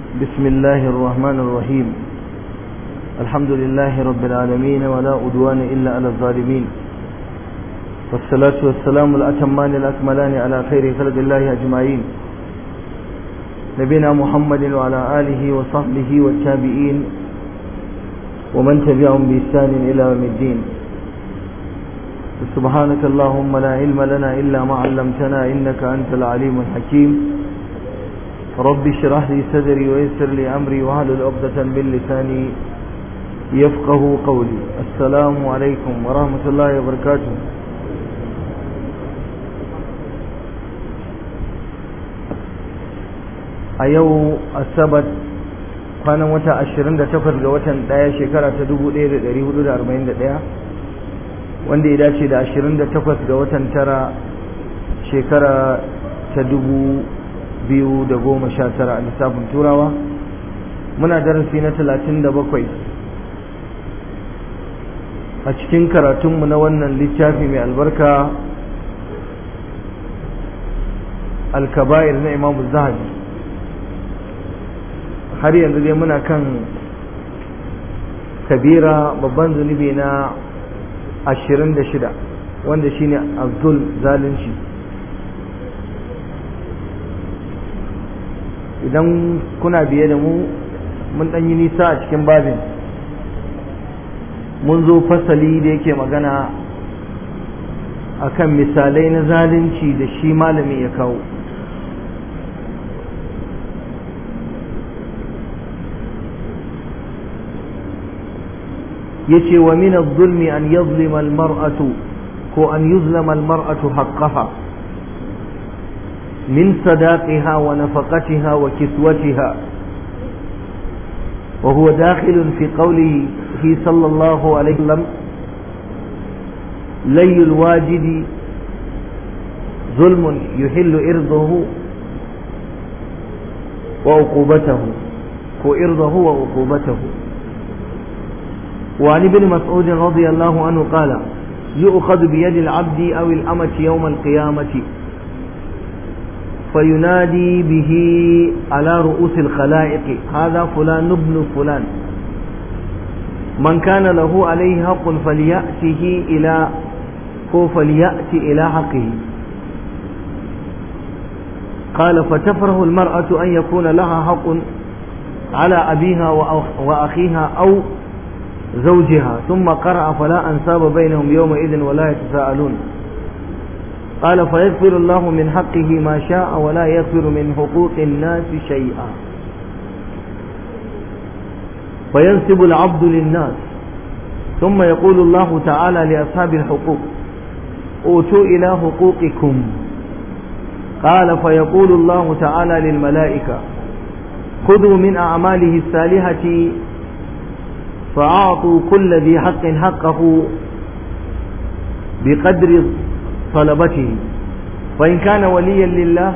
بسم الله الرحمن الرحيم الحمد لله رب العالمين ولا عدوان إلا على الظالمين والصلاة والسلام الأتمان الأكملان على خير خلق الله أجمعين نبينا محمد وعلى آله وصحبه والتابعين ومن تبعهم بإحسان إلى يوم الدين سبحانك اللهم لا علم لنا إلا ما علمتنا إنك أنت العليم الحكيم رب اشرح لي صدري ويسر لي أمري واحلل عقدة من لساني يفقه قولي السلام عليكم ورحمة الله وبركاته أيو السبت كان متى 28 ga watan 1 shekara ta 1441 wanda ya dace da 28 ga watan 9 shekara ta 2019 a lissafin turawa muna darasi na 37 a cikin karatunmu na wannan littafi mai albarka al-kaba'ir na Imam Zahabi har yanzu dai muna kan kabira babban zunubi na 26 wanda shine azul zalunci. Idan kuna biye da mu mun dan yi nisa a cikin babin mun zo fasali da yake magana akan misalai na zalunci da shi malami ya kawo. yace wa min adh-dhulmi an yadhlima al-mar'atu ko an yuzlama al-mar'atu haqqaha min sadaqiha wa nafaqatiha wa kiswatiha wa huwa dakhilun fi qawlihi sallallahu alayhi wa sallam lay al-wajidi zulmun yuhillu irdahu wa uqubatahu ko irdahu wa uqubatahu. وعن ابن مسعود رضي الله عنه قال يؤخذ بيد العبد أو الأمة يوم القيامة فينادي به على رؤوس الخلائق هذا فلان ابن فلان من كان له عليه حق فليأتي إلى حقه. قال فتفرح المرأة أن يكون لها حق على أبيها وأخيها أو زوجها ثم قرأ فلا أنساب بينهم يومئذ ولا يتساءلون. قال فيغفر الله من حقه ما شاء ولا يغفر من حقوق الناس شيئا فينسب العبد للناس ثم يقول الله تعالى لأصحاب الحقوق أوتوا إلى حقوقكم. قال فيقول الله تعالى للملائكة خذوا من أعماله الصالحة فأعطوا كل ذي حق حقه بقدر طلبته فإن كان وليا لله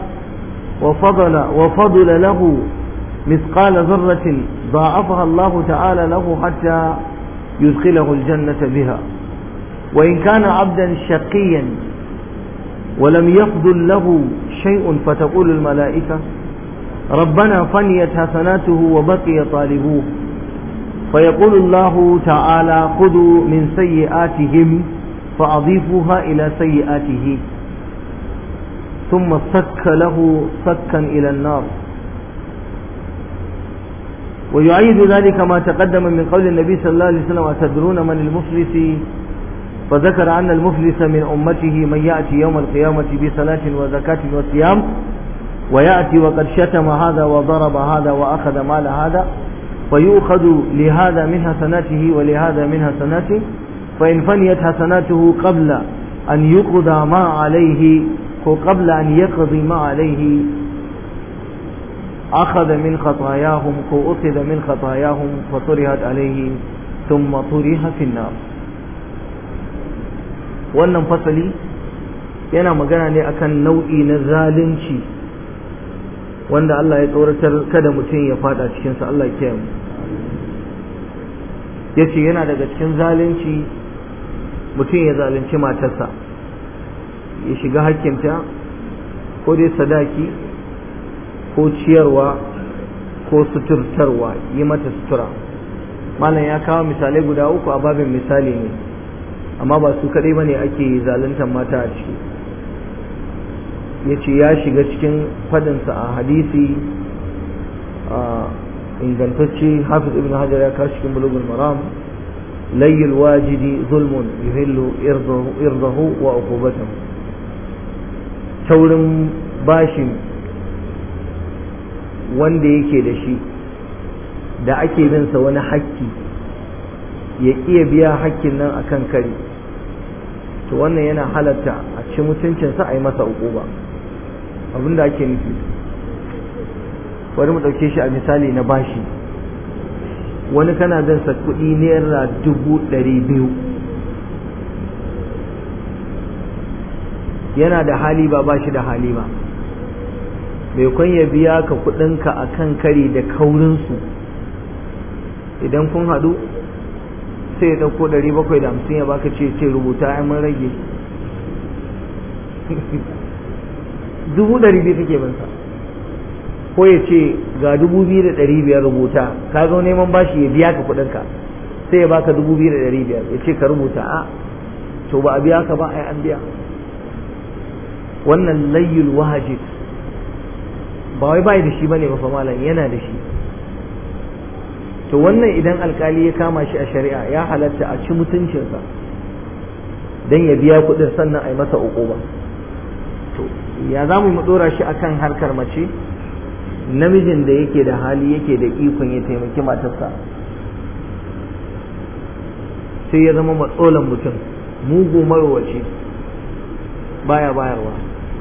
وفضل له مثقال ذرة ضاعفها الله تعالى له حتى يدخله الجنة بها. وإن كان عبدا شقيا ولم يفضل له شيء فتقول الملائكة ربنا فنيت حسناته وبقي طالبوه فيقول الله تعالى خذوا من سيئاتهم فأضيفوها إلى سيئاته ثم صك له صكا إلى النار. ويعيد ذلك ما تقدم من قول النبي صلى الله عليه وسلم أتدرون من المفلس فذكر أن المفلس من أمته من يأتي يوم القيامة بصلاة وزكاة وصيام ويأتي وقد شتم هذا وضرب هذا وأخذ مال هذا فيؤخذ لهذا من حسناته ولهذا من حسناته فإن فنيت حسناته قبل أن يقضى ما عليه وقبل أن يقضي ما عليه أخذ من خطاياهم وأخذ من خطاياهم فطرحت عليه ثم طرح في النار. wannan fasali yana magana ne akan nau'i na zalunci wanda Allah ya tsoratar kada mutum ya fada cikin sa. Allah ya kiyaye mu. Yace yana daga cikin zalunci mutum ya zalunci matarsa, ya shiga hakkinta ko dai sadaki ko ciyarwa ko ko suturtarwa, yi mata sutura. Malam ya kawo misalai guda uku a babin misali ne, amma ba su kaɗai ba ne ake zaluntar mata a ciki. Ya ce ya shiga cikin fadinsa a hadisi ingantacce, Hafiz ibn Hajar ya kawo cikin Bulugul Maram, layyul wajidi zulmun yuhillu irdahu wa uqubatahu. Taurin bashin wanda yake da shi da ake bin sa wani hakki ya iya biya hakkin nan akan kari, to wannan yana halatta a ci mutuncinsa a yi masa uquba. Abinda ake nufi, bari mu ɗauke shi a misali na bashi. Wani kana bin sa kuɗi naira 200,000, yana da hali ba bashi da hali ba, bai kun ya biya ka kuɗinka a kan kari da kaurinsu, idan kun haɗu sai ya ɗauko 750 ya baka ce rubuta ai mun rage 200,000 kake bansa, ko ya ce ga 2,500 rubuta, ka zo neman bashi ya biya ka kuɗinka sai ya baka 2,500 ya ce ka rubuta, a to ba a biya ka ba ai an biya. Wannan layyul wahajib ba wai bai da shi bane ba fa malam, yana da shi. To wannan idan alkali ya kama shi a shari'a ya halatta a ci mutuncinsa dan ya biya kuɗin sannan a yi masa uquba. To ya za mu dora shi akan harkar mace, namijin da yake da hali yake da ikon ya taimaki matarsa sai ya zama matsolan mutum, mugu marowaci, baya bayarwa,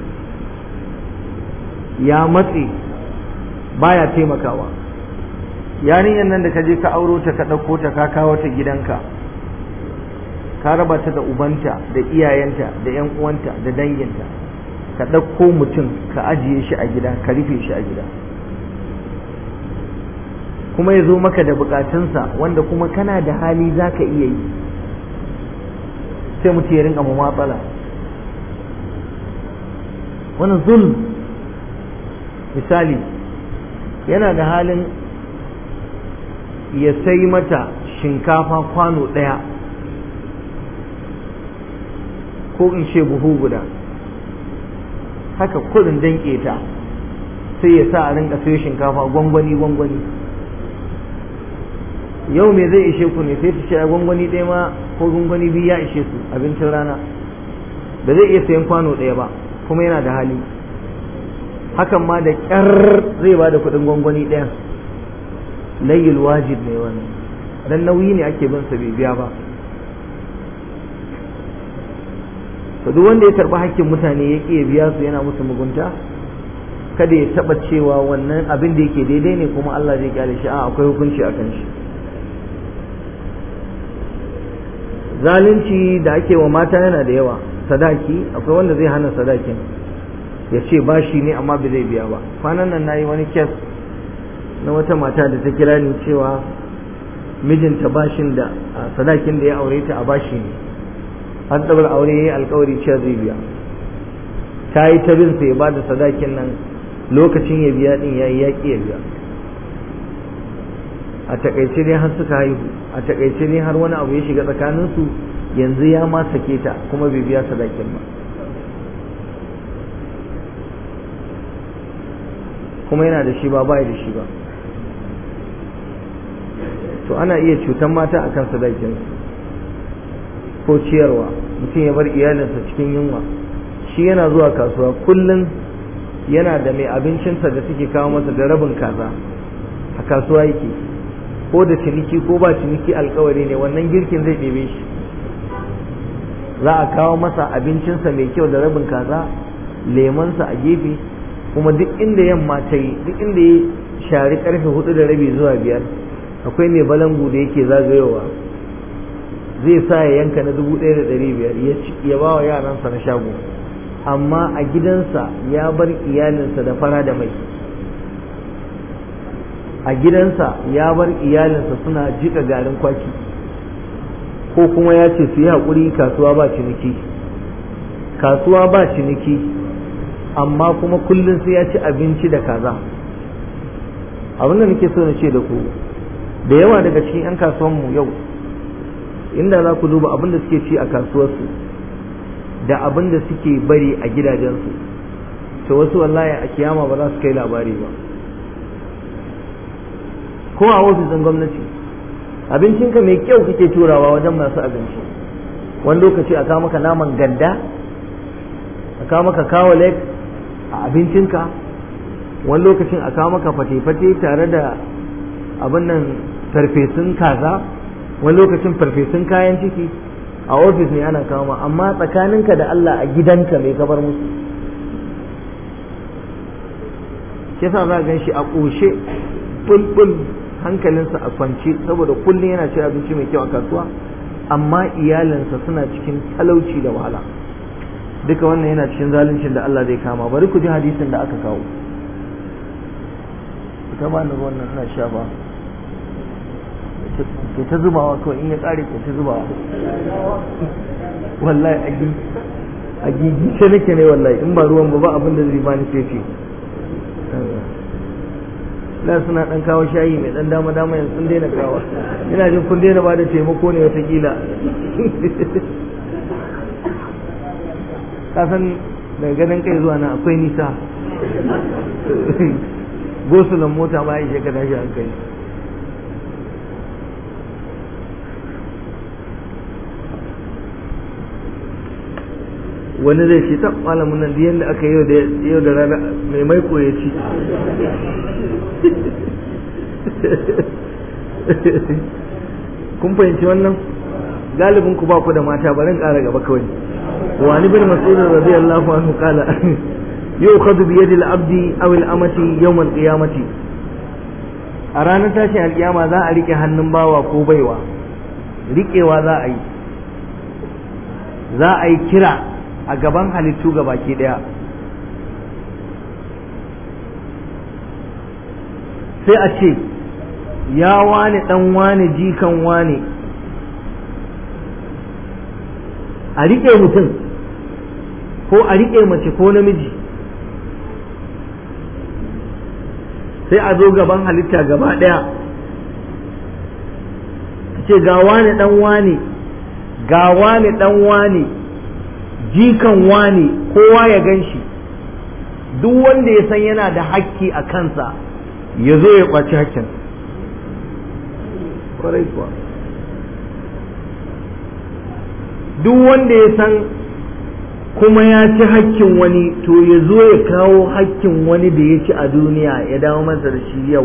ya matse, baya taimakawa. Yarinyar nan da ka je ka auro ta, ka ɗauko ta, ka kawo ta gidanka, ka raba ta da ubanta da iyayenta da ƴan uwanta da danginta, ka ɗauko mutum ka ajiye shi a gida, ka rufe shi a gida, kuma ya zo maka da bukatunsa wanda kuma kana da hali za ka iya yi, sai mutum ya rinka matsala. wannan zulm. Misali, yana da halin ya sai mata shinkafa kwano ɗaya ko in ce buhu guda, haka kudin danke ta sai ya sa a rinka sayo shinkafa gwangwani gwangwani. Yau me zai ishe ku ne? sai ta ce a gwangwani ɗaya ma ko gwangwani biyu ya ishe su abincin rana. Ba zai iya sayan kwano ɗaya ba, kuma yana da hali, hakan ma da ƙyar zai ba da kuɗin gwangwani ɗaya. Layyul wajib ne wannan, dan nauyi ne ake bin sa bai biya ba. To duk wanda ya karɓi hakkin mutane ya ƙi biya su yana musu mugunta, kada ya taɓa cewa wannan abin da yake daidai ne kuma Allah zai kyale shi, a akwai hukunci akan shi. Zalunci da ake wa mata yana da yawa. Sadaki, akwai wanda zai hana sadakin, ya ce bashi ne amma bai zai biya ba. Kwanan nan na yi wani kes na wata mata da ta kira ni cewa mijinta bashin da sadakin da ya aure ta a bashi ne, an ɗaura aure ya yi alkawari cewa zai biya, ta yi ta binsa ya bada sadakin nan, lokacin ya biya din ya yi yaƙi ya biya. A takaice ne har suka haihu, a takaice ne har wani abu ya shiga tsakaninsu, yanzu ya ma sake ta kuma bai biya sadakin ba, kuma yana da shi ba bai da shi ba. To ana iya cutan mata akan sadakinsu ko ciyarwa. Mutum ya bar iyalinsa cikin yunwa, shi yana zuwa kasuwa kullum, yana da mai abincinsa da suke kawo masa da rabin kaza a kasuwa yake, ko da ciniki ko ba ciniki alkawari ne, wannan girkin zai ɗebe shi. Za a kawo masa abincinsa mai kyau da rabin kaza, lemonsa a gefe, kuma duk inda yamma ta yi, duk inda ya shari karfe 4:30 zuwa 5, akwai mai balangu da yake zagayowa, zai sa ya yanka na 1,500 ya ba wa yaransa na shago, amma a gidansa ya bar iyalinsa da fara da mai. A gidansa ya bar iyalinsa suna jika garin kwaki, ko kuma ya ce su yi haƙuri, kasuwa ba ciniki, kasuwa ba ciniki, amma kuma kullum sai ya ci abinci da kaza. abin da nake so na ce da ku, da yawa daga cikin 'yan kasuwanmu yau inda za ku duba abin da suke ci a kasuwarsu da abin da suke bari a gidajensu, to wasu wallahi a kiyama ba za su kai labari ba. ko a ofisin gwamnati abincinka mai kyau kake turawa wajen masu abinci, wani lokaci a kawo maka naman ganda, a kawo maka kawo leg a abincinka, wani lokacin a kawo maka fate-fate tare da abin nan farfesun kaza, wani lokacin farfesun kayan ciki a ofis ne ana kawo ma, amma tsakaninka da Allah a gidanka mai kabar musu. shi yasa za a gan shi a ƙoshe bulbul, hankalinsa a kwance, saboda kullum yana cin abinci mai kyau a kasuwa, amma iyalinsa suna cikin talauci da wahala. duka wannan yana cikin zaluncin da Allah zai kama. Bari ku ji hadisin da aka kawo. ita ba ni wannan ina sha ba, ke ta zubawa kawai, in ya kare ke ta zubawa. wallahi a gigice nake ne wallahi, in ba ruwan ba abin da zai bani sai ce. da suna dan kawo shayi mai dan dama yanzu sun daina kawo, ina jin kun daina ba da taimako ne watakila. kasan daga ganin kai zuwa na akwai nisa, gosulan mota ma ya shekara shi an kai. wani zai ce ta malamin nan da yadda aka yau da rana mai maiko ya ci. kun fahimci wannan? galibin ku ba ku da mata, barin ƙara gaba kawai. wani bin mas'ud radiyallahu anhu qala yu'khadhu bi yadi al-abdi aw al-amati yawm al-qiyamati, a ranar tashin alkiyama za a rike hannun bawa ko baiwa, riƙewa za a yi kira a gaban halittu gabaki daya, sai a ce ya wane dan wane jikan wane, a riƙe mutum ko a riƙe mace ko namiji, sai a zo gaban halitta gaba daya a ce ga wane dan wane, ga wane dan wane, jikan wane, kowa ya gan shi. duk wanda ya san yana da hakki a kansa ya zo ya kwaci hakkin. ƙwarai kuwa, duk wanda ya san kuma ya ci hakkin wani, to ya zo ya kawo hakkin wani da ya ci a duniya ya dawo masa da shi yau.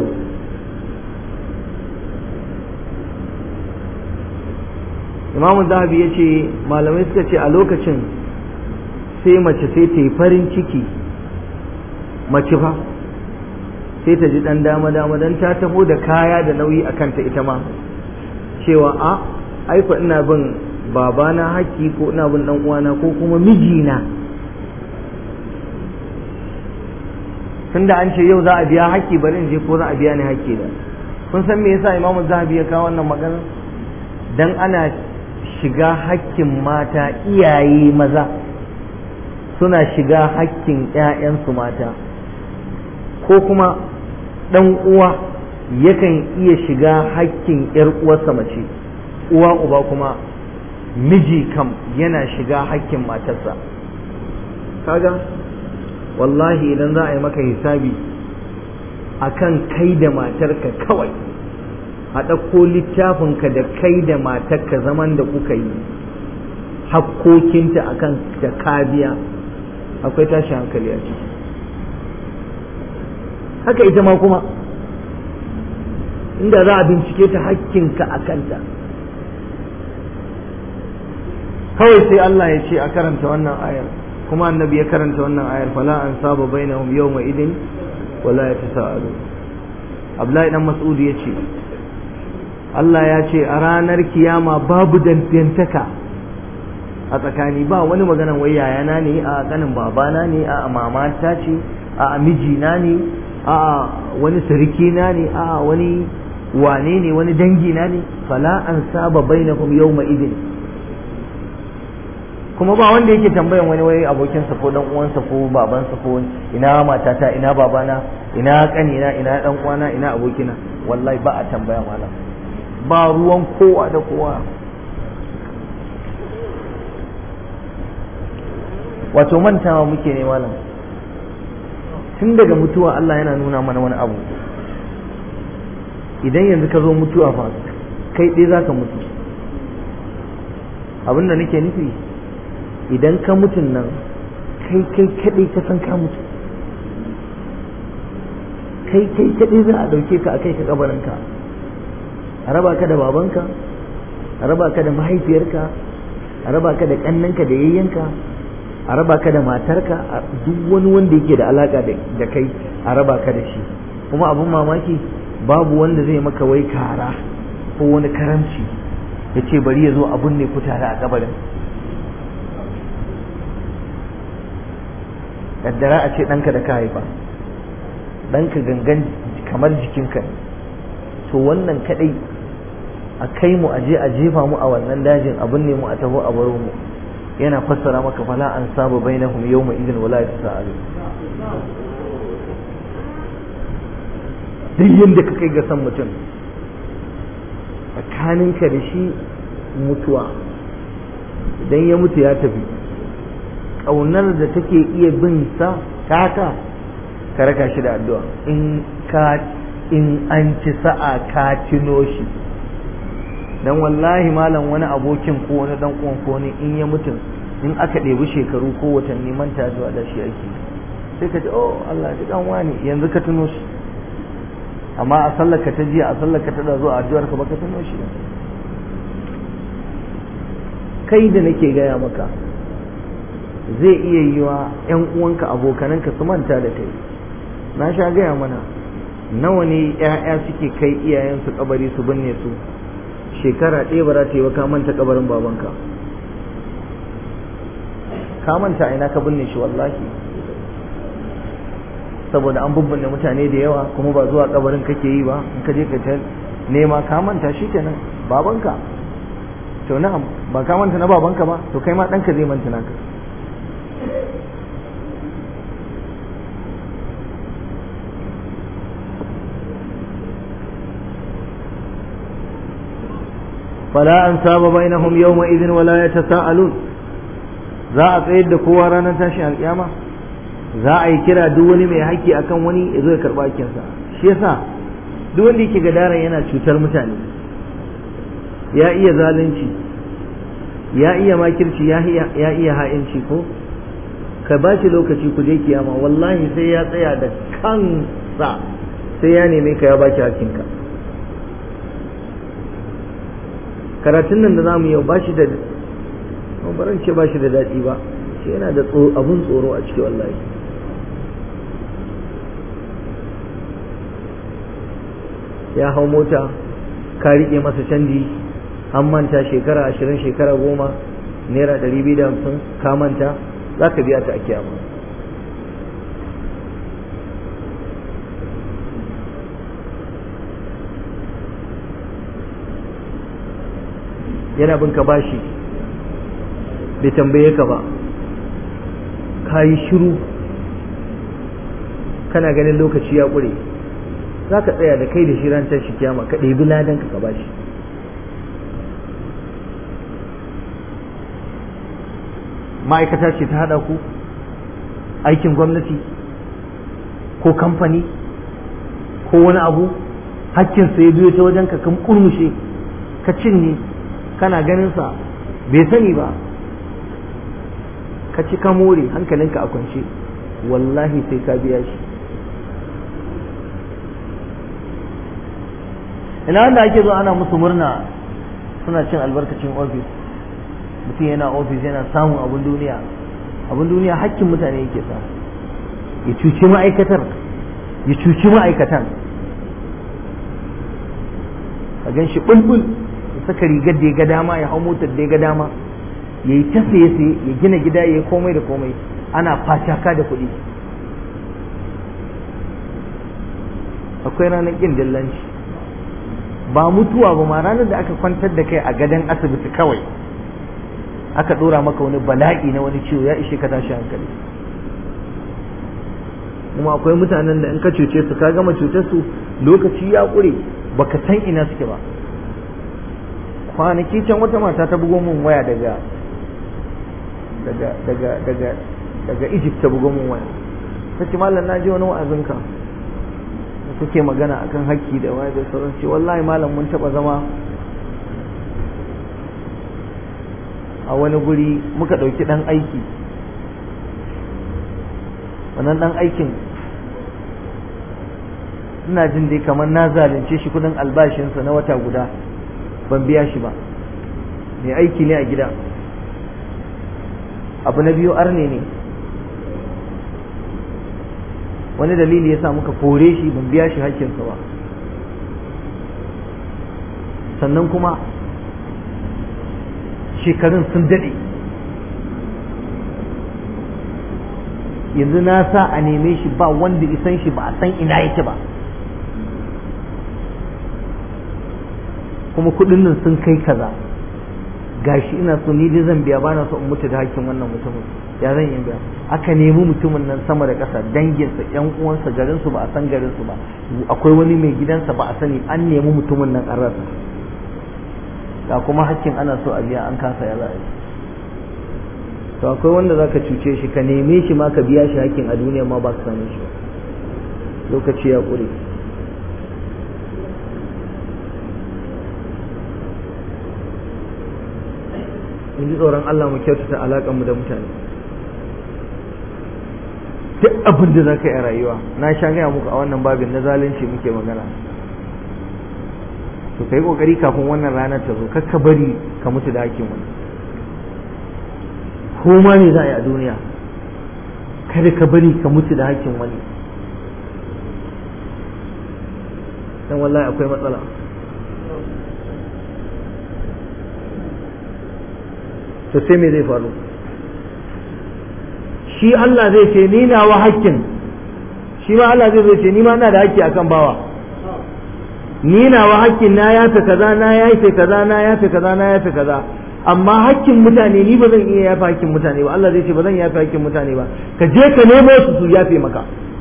Imamu Zahabi ya ce, malamai suka ce a lokacin sai mace sai ta yi farin ciki, mace fa sai ta ji dan dama don ta taho da kaya da nauyi a kanta ita ma, cewa a aifa ina bin babana haƙƙi, ko ina bin dan uwana, ko kuma mijina. tunda an ce yau za a biya haƙƙi, bari in je ko za a biya ni haƙƙi da. kun san me yasa Imamu Zahabi ya kawo wannan magana? dan ana shiga haƙƙin mata, iyaye maza suna shiga haƙƙin ƴaƴansu mata, ko kuma ɗan uwa yakan iya shiga haƙƙin ƴar uwarsa mace, uwa uba kuma miji kam yana shiga haƙƙin matarsa. kaga wallahi idan za a yi maka hisabi akan kai da matarka kawai, a ɗauko littafinka da kai da matarka zaman da kuka yi, hakkokinta akan da ka biya, akwai tashi hankali a ciki. haka ita ma kuma inda za a bincike ta hakkinka a kanta, kawai sai Allah ya ce a karanta wannan ayar, kuma annabi ya karanta wannan ayar, fala an saba bainahum yawma idin wala yatasaalu. Abdullahi dan Mas'ud ya ce Allah ya ce a ranar kiyama babu dantantaka a tsakani, ba wani magana wai yayana ne, a kanin babana ne, a mamata ce, a mijina ne, a wani sarkina ne, a wani wane ne, wani dangina ne. fala an saba bainahum yawma idin, kuma ba wanda yake tambayan wani wai abokinsa ko dan uwansa ko babansa ko ina matata ina babana ina kanina ina dan uwana ina abokina, wallahi ba a tambaya malam, ba ruwan kowa da kowa. wato mantawa muke ne malam, tun daga mutuwa Allah yana nuna mana wani abu. idan yanzu ka zo mutuwa fa kai ɗaya za ka mutu. abinda nake nufi, idan ka mutun nan kai kaɗai ka san ka mutu, kai kaɗai za a ɗauke ka a kai ka kabarinka, a raba ka da babanka, a raba ka da mahaifiyarka, a raba ka da ƙannanka da yayyanka, a raba ka da matarka, duk wani wanda yake da alaka da kai a raba ka da shi. kuma abun mamaki babu wanda zai maka wai kara ko wani karamci ya ce bari ya zo abun ne ku tare a kabarin. kaddara a ce ɗanka da ka haifa, ɗanka gangan kamar jikinka ne, to wannan kaɗai a kai mu a je a jefa mu a wannan dajin abun ne mu a taho a baro mu, yana fassara maka fala an saba bainahum yawma idin wala yatasaalu. duk yanda ka kai ga san mutum, tsakaninka da shi mutuwa, idan ya mutu ya tafi, ƙaunar da take iya bin sa ta ka raka shi da addu'a, in an ci sa'a ka tino shi. dan wallahi malam wani abokin ko wani dan uwan ko ne in ya mutu, in aka ɗebi shekaru ko watanni manta zuwa da shi ake, sai ka ce oh Allah ji dan wani, yanzu ka tuno shi, amma a sallaka ta jiya, a sallaka ta da zuwa addu'ar ka baka tuno shi. kai da nake gaya maka zai iya yiwa ƴan uwanka abokananka su manta da kai. na sha gaya mana nawa ne ƴaƴa suke kai iyayensu kabari su binne su, shekara ɗaya ba za ta yi wa ka manta kabarin babanka, ka manta ina ka binne shi wallahi, saboda an bubbunne mutane da yawa kuma ba zuwa kabarin kake yi ba, in ka je ka ta nema ka manta shi kenan babanka. to na'am, ba ka manta na babanka ba, to kai ma ɗanka zai manta naka. فلا أنساب بينهم يومئذ ولا يتساءلون. za a tsayar da kowa ranar tashin alƙiyama, za a yi kira duk wani mai haƙƙi akan wani ya zo ya karɓa haƙƙinsa. shi yasa duk wanda yake gadaran yana cutar mutane, ya iya zalunci, ya iya makirci, ya iya ha'inci, ko ka ba shi lokaci ku je kiyama, wallahi sai ya tsaya da kansa sai ya neme ka ya baki haƙƙinka. karatun nan da za mu yau ba shi da baran ce ba shi da daɗi ba, ce yana da abun tsoro a ciki wallahi. ya hau mota ka riƙe masa canji, an manta shekara 20 shekara 10 naira 250 ka manta, za ka biya ta a kiyama. yana bin ka bashi bai tambaye ka ba, ka yi shiru kana ganin lokaci ya ƙure, za ka tsaya da kai da shi ran tashi kiyama ka ɗebi ladan ka bashi. ma'aikata ce ta haɗa ku, aikin gwamnati ko kamfani ko wani abu, hakkinsa ya biyo ta wajen ka kan kurmushe ka cinye, kana ganin sa bai sani ba, ka ci ka more hankalinka a kwance, wallahi sai ka biya shi. ina wanda ake zo ana musu murna suna cin albarkacin ofis, mutum yana ofis yana samun abin duniya, hakkin mutane yake sa, ya cuci ma'aikatar, ya cuci ma'aikatan, a gan shi bulbul, ya saka rigar da ya ga dama, ya hau motar da ya ga dama, ya yi ta saye ya gina gida, ya yi komai da komai, ana facaka da kuɗi. akwai ranar ƙin dillanci, ba mutuwa ba ma, ranar da aka kwantar da kai a gadon asibiti kawai aka dora maka wani bala'i na wani ciwo ya ishe ka tashi hankali. kuma akwai mutanen da in ka cuce su ka gama cutar su lokaci ya ƙure baka san ina suke ba. kwanaki can wata mata ta bugo min waya daga Egypt ta bugo min waya ta ce malam na ji wani wa'azinka da kuke magana akan haƙƙi da waye da sauran ce wallahi malam mun taɓa zama a wani guri muka ɗauki ɗan aiki, wannan ɗan aikin ina jin dai kamar na zalunce shi kudin albashinsa na wata guda ban biya shi ba, mai aiki ne a gida. abu na biyu arne ne, wani dalili ya sa muka kore shi ban biya shi haƙƙinsa ba. sannan kuma shekarun sun daɗe, yanzu na sa a neme shi ba wanda isan shi ba a san ina yake ba, kuma kudin nan sun kai kaza, gashi ina so ni dai zan biya, bana so in mutu da hakkin wannan mutumin, ya zan yi biya. aka nemi mutumin nan sama da ƙasa, danginsa, ƴan uwansa, garinsu ba a san garinsu ba, akwai wani mai gidansa ba a sani, an nemi mutumin nan an rasa, ga kuma hakkin ana so a biya an kasa, ya za a yi. to akwai wanda zaka cuce shi ka neme shi ma ka biya shi hakkin a duniya ma ba ka same shi ba, lokaci ya ƙure. mu ji tsoron Allah mu kyautata alaƙar mu da mutane. duk abin da zaka yi a rayuwa, na sha gaya muku a wannan babin na zalunci muke magana, to kai kokari kafin wannan ranar ta zo, kakka bari ka mutu da hakkin wani. ko ma ne za a yi a duniya, kada ka bari ka mutu da hakkin wani, dan wallahi akwai matsala. to sai me zai faru? shi Allah zai ce ni nawa hakkin, shi ma Allah zai ce ni ma ina da hakki akan bawa, ni nawa hakkin na yafe kaza, na yafe kaza, na yafe kaza, na yafe kaza, amma hakkin mutane ni ba zan iya yafe hakkin mutane ba. Allah zai ce ba zan yafe hakkin mutane ba, ka je ka nemo su yafe maka.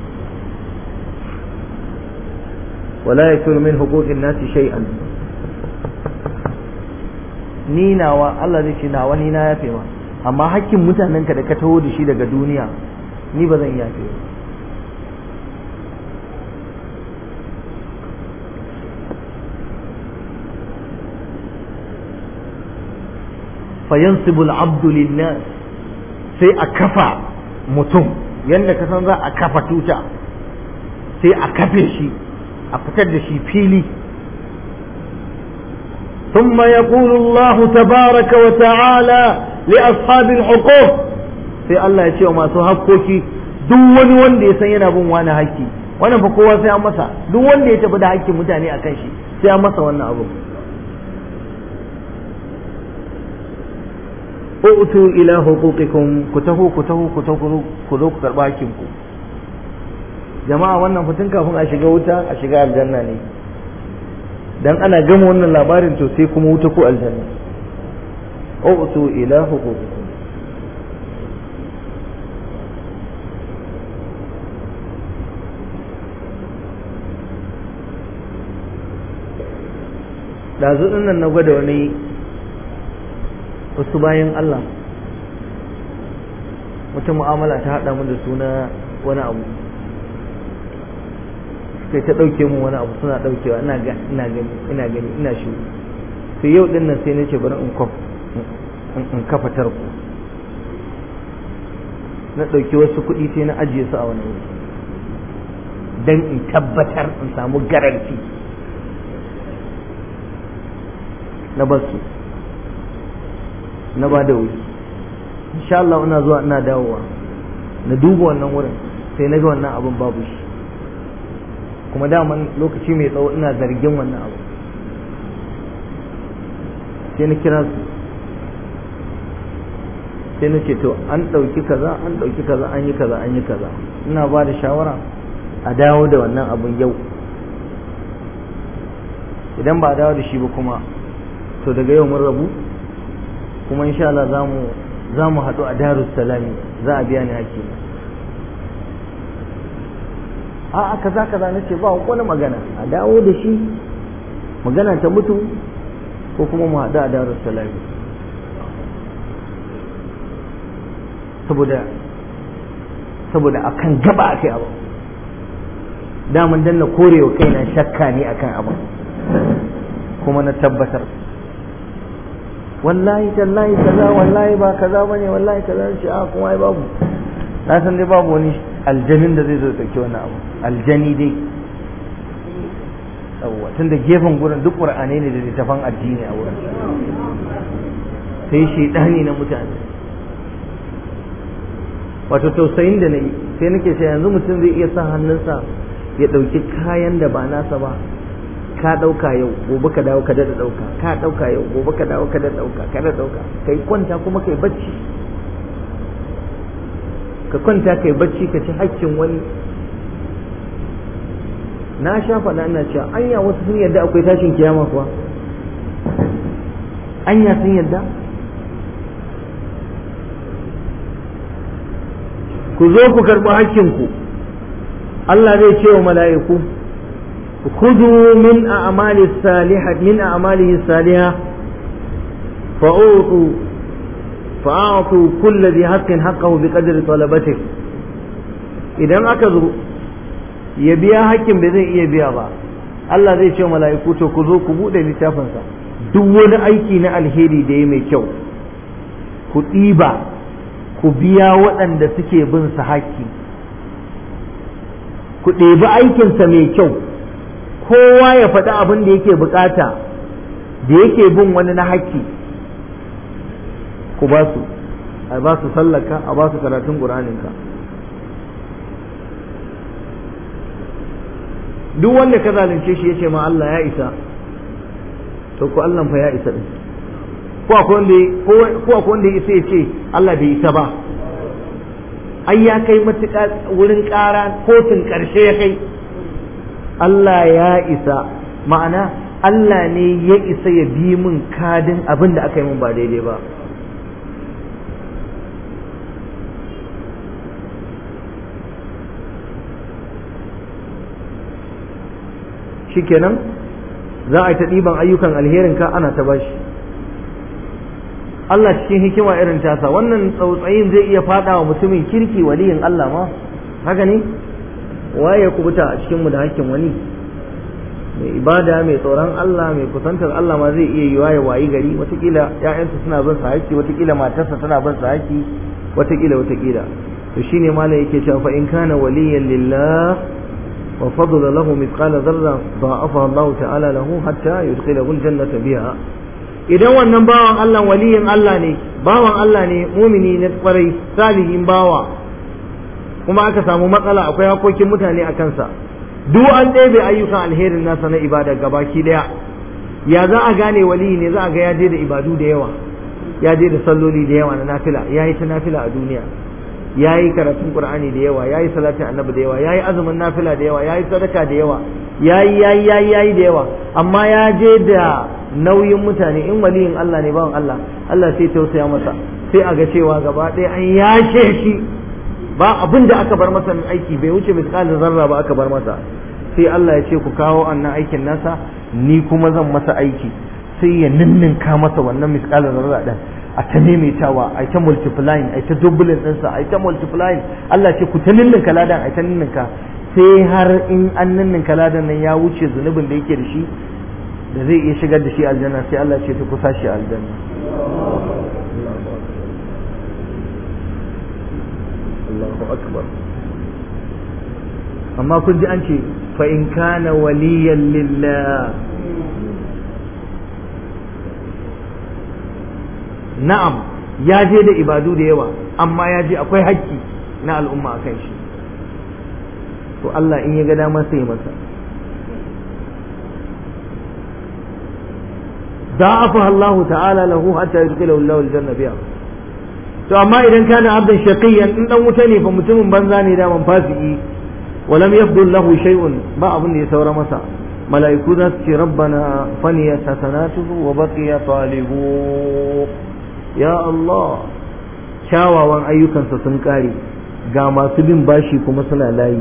wala yakunu min huquqin nasi shay'an, ni nawa Allah zai ce nawa ni na yafe ma, amma hakkin mutanen ka da ka taho da shi daga duniya ni ba zan yafe ba. fayansibu al-abdu lin-nas, sai a kafa mutum yanda ka san za a kafa tuta, sai a kafe shi a fitar da shi fili. ثم يقول الله تبارك وتعالى لأصحاب الحقوق، sai Allah ya ce wa masu hakkoki, duk wani wanda ya san yana bin wani haƙƙi, wannan fa kowa sai an masa, duk wanda ya tafi da haƙƙin mutane akan shi sai an masa wannan abu. utu ila huquqikum, ku taho ku zo ku karba haƙƙin ku. jama'a wannan fitin kafin a shiga wuta a shiga aljanna ne, dan ana gama wannan labarin to sai kuma wuta ko aljanna. utu ila huquqikum. dazu nan na gwada wani wasu bayan Allah, wata mu'amala ta haɗa mu da suna wani abu, kai ta ɗauke mu wani abu suna ɗaukewa, ina gani ina shi. sai yau ɗin nan sai na ce bari in kafa tarko, na ɗauki wasu kuɗi sai na ajiye su a wani wuri don in tabbatar in samu garanti na basu, na ba da wuri. insha Allah ina zuwa ina dawowa na duba wannan wurin, sai na ga wannan abin babu shi, kuma daman lokaci mai tsawo ina zargin wannan abu. sai na kira su, sai na ce to an ɗauki kaza, an ɗauki kaza, an yi kaza, an yi kaza, ina ba da shawara a dawo da wannan abin yau, idan ba a dawo da shi ba kuma to daga yau mun rabu, kuma insha Allah za mu haɗu a Darus Salami, za a biya ni haƙƙi. A'a kaza nace ba wani magana, a dawo da shi magana ta mutu ko kuma mu haɗu a Darus Salami. saboda akan gaba akai abu, daman dan na korewa kaina shakka ne akan abu, kuma na tabbatar wallahi tallahi kaza, wallahi ba kaza bane, wallahi kaza ce a kuma ai babu, na san dai babu wani aljanin da zai zo dauki wannan abu, aljani dai yawwa, tunda gefen gurin duk qur'ani ne da littafan addini a wurin, sai shedani na mutane. Wato tausayin da nayi sai nake cewa yanzu mutum zai iya sa hannunsa ya dauki kayan da ba nasa ba, ka dauka yau gobe ka dawo ka da dauka, ka dauka yau gobe ka dawo ka da dauka, ka da dauka, kai kwanta kuma kai bacci, ka kwanta kai bacci ka ci haƙƙin wani. Na sha faɗa ina cewa anya wasu sun yarda akwai tashin kiyama kuwa, anya sun yarda? Ku zo ku karɓi haƙƙinku. Allah zai ce wa mala'iku خذوا من أعماله الصالحة فأعطوا كل ذي حق حقه بقدر طلبته. idan aka zo ya biya haƙƙin bai zai iya biya ba, Allah zai ce wa mala'iku to ku zo ku buɗe littafinsa, duk wani aiki na alheri da ya mai kyau ku ɗiba ku biya waɗanda suke bin sa haƙƙi, ku ɗebi aikinsa mai kyau, kowa ya faɗi abin da yake bukata da yake bin wani na haƙƙi, ku ba su, a ba su sallaka, a ba su karatun ƙur'aninka. Duk wanda ka zalunce shi ya ce ma Allah ya isa, to ku Allah fa ya isa ɗin. Ko akwai wanda ya isa ya ce Allah bai isa ba, ai ya kai matuƙa wurin ƙara, kotun ƙarshe ya kai. Allah ya isa, ma'ana Allah ne ya isa ya bi min kadin abin da aka yi min ba daidai ba. Shikenan za a yi ta ɗiban ayyukan alherinka ana ta bashi. Allah cikin hikima irin tasa, wannan tsautsayin zai iya faɗa wa mutumin kirki waliyin Allah ma, haka ne? Waye ya kubuta a cikinmu da hakkin wani? Mai ibada, mai tsoron Allah, mai kusantar Allah ma zai iya yiwa ya wayi gari, watakila ‘ya'yansa suna bin sa haƙƙi, watakila matarsa tana bin sa haƙƙi, watakila. To shine malam yake cewa fa in kana waliyan lillah wa fadla lahu mithqala dharra da'afa Allah ta'ala lahu hatta yudkhilahu al-jannata biha. Idan wannan bawan Allah waliyin Allah ne, bawan Allah ne, mumini ne kwarai, salihin bawa, kuma aka samu matsala, akwai hakokin mutane a kansa, duk an ɗebe ayyukan alherin nasa na ibada gabaki daya, ya za a gane waliyi ne? Za a ga ya je da ibadu da yawa, ya je da salloli da yawa na nafila, ya yi ta nafila a duniya, ya yi karatun qur'ani da yawa, ya yi salatin annabi da yawa, ya yi azumin nafila da yawa, ya yi sadaka da yawa, ya yi da yawa, amma ya je da nauyin mutane. In waliyin Allah ne, bawan Allah, Allah sai tausaya masa, sai a ga cewa gaba ɗaya an yashe shi, ba abin da aka bar masa aiki, bai wuce miskalin zarra ba aka bar masa. Sai Allah ya ce ku kawo annan aikin nasa, ni kuma zan masa aiki, sai ya ninninka masa wannan miskalin zarra ɗin, a ta maimaitawa, a ta multiplying, a ta doubling ɗinsa, a ta multiplying. Allah ce ku ta ninninka ladan, a ta ninninka, sai har in an ninninka ladan nan ya wuce zunubin da yake da shi, da zai iya shigar da shi aljanna, sai Allah ce ta kusa shi aljanna. Allahu akbar. Amma kun ji an ce fa in kana waliyan lillah, na'am ya je da ibadu da yawa, amma ya je akwai haƙƙi na al'umma a kan shi, to Allah in ya ga dama sai masa. da'afa Allah ta'ala lahu hatta yudkhilahu Allah aljanna biha. To amma idan kana abdan shaqiyan, in dan wuta ne fa mutumin banza ne da man fasiki, walam yafdul lahu shay'un, ba abin da ya saura masa, mala'iku za su ce rabbana faniyat hasanatuhu wa baqiya talibu, ya Allah kyawawan ayyukansa sun kare ga masu bin bashi kuma suna layi.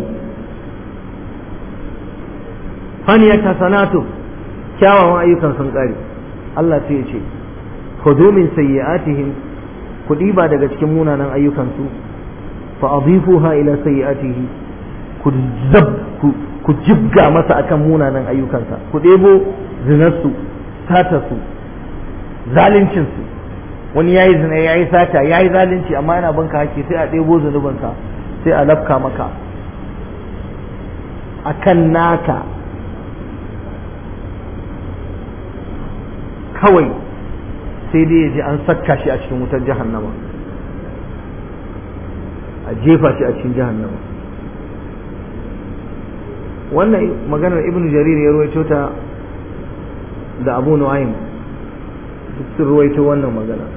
faniyat hasanatu kyawawan ayyukan sun kare Allah sai ya ce khudhu min sayyi'atihim ku diba daga cikin munanan ayyukansu fa adifuha ila sayyi'atihi ku jibga masa akan munanan ayyukansa ku debo zinarsu satarsu zaluncinsu wani yayi zina yayi sata yayi zalunci amma yana banka hakki sai a debo zunubansa sai a lafka maka akan naka kawai sai dai ya ji an saka shi a cikin wutar jahannama a jefa shi a cikin jahannama. wannan maganar ibnu jarir ya ruwaito ta da abu nu'aym duk sun ruwaito wannan magana.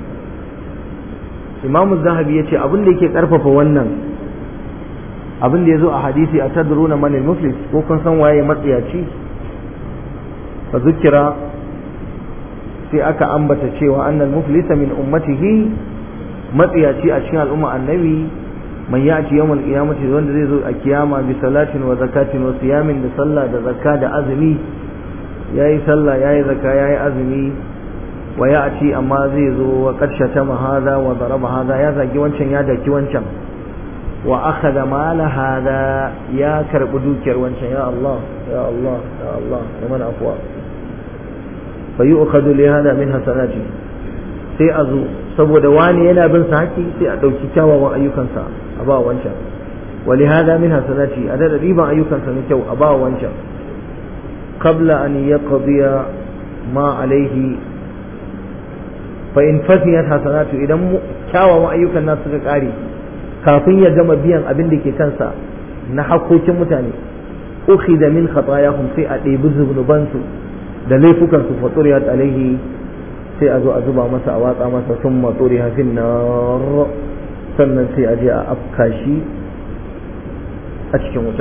imamu zahabi ya ce abin da yake karfafa wannan abin da ya zo a hadisi a tadruna manil muflis ko kun san waye matsiyaci fa zukira sai aka ambata cewa annal muflisa min ummatihi matsiyaci a cikin al'umma annabi man ya'ti yawmal qiyamati wanda zai zo a kiyama bi salatin wa zakatin wa siyamin da sallah da zakka da azumi yayi sallah yayi zakka yayi azumi wa ya'ti amma zai zo wa qarshata ma hada wa daraba hada ya zagi wancan ya daki wancan wa akhadha mala hada ya karbi dukiyar wancan ya Allah ya Allah ya Allah man afwa fayu'khadhu li hada min hasanati sai azu saboda wani yana bin sa haki sai a dauki kyawawan ayyukansa a ba wancan wali hada min hasanati a da riban ayyukansa ne kyau a ba wancan qabla an yaqdiya ma alayhi fa in fatiyat hasanatu idan kyawawan ayyukan nasu suka kare kafin ya gama biyan abin da ke kansa na hakokin mutane ukhida min khatayahum sai a ɗebi zunubansu da laifukansu faturiyat alaihi sai a zo a zuba masa a watsa masa sun maturi hafin nar sannan sai a je a afka shi a cikin wuta.